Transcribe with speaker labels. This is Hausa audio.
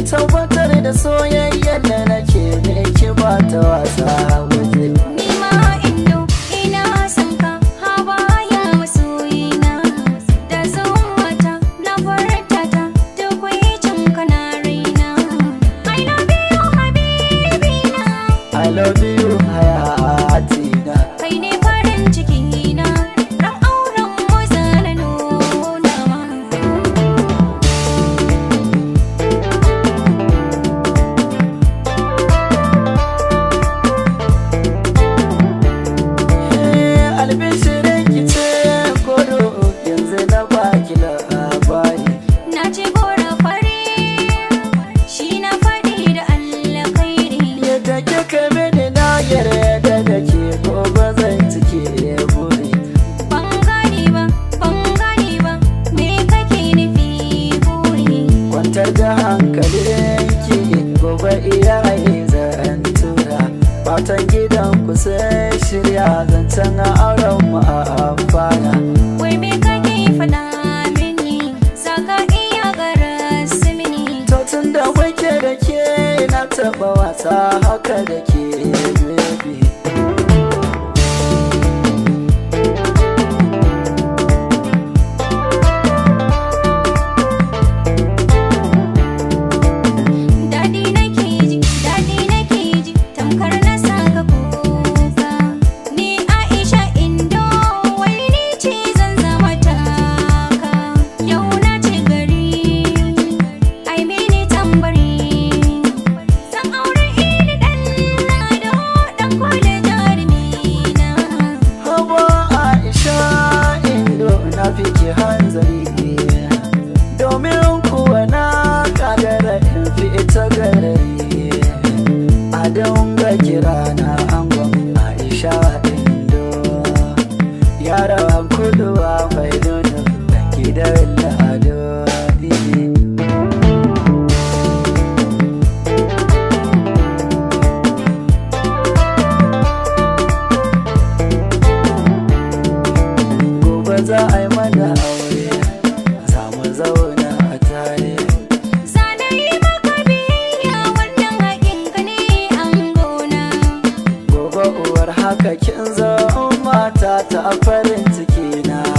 Speaker 1: tabbatar da soyayyar da nake miki ba ta wasa waje.
Speaker 2: Ni ma Indo ina son ka habaya masoyina, da zuwata na furta ta duk wicin ka na raina. I love you habibina,
Speaker 1: I love you hayatina.
Speaker 2: kai ne farin ciki na, ran auren mu zana nuna ma.
Speaker 1: Albishirin ki ce goro yanzu na baki labari.
Speaker 2: Na ce gora fari shi na faɗi da alkhairi.
Speaker 1: Yadda kika mini na yarda da ke gobe zan cike buri.
Speaker 2: Ban gane ba me kake nufi buri.
Speaker 1: Kwantar da hankalinki gobe iyaye zan tura. Fatan gidan ku sai shirya zancen auren mu a amfana.
Speaker 2: Wai me kake faɗa mini zaka iya garasu mini.
Speaker 1: To tun da wake da ke na taɓa wasa haka da ke baby.
Speaker 2: Daɗi nake ji tamkar na saka kuka. Ni Aisha Indo wai ni ce zan zama taka. Yau na ci gari ai mini tambari. Zan aure ini ɗan lado ɗan kwale jarumina.
Speaker 1: Hawa Aisha Indo na fiki hanzari, domin kuwa na kagara in fi ita garari. A dinga kira na angon Aisha Indo, yarawan kuduwa mai nuna da gidan lado. Gobe za a yi mana aure, za mu zauna a tare.
Speaker 2: Zana yi maka biyayya wannan haƙinka ne angona.
Speaker 1: Gobe uwar haka kin zo mata ta farin ciki na.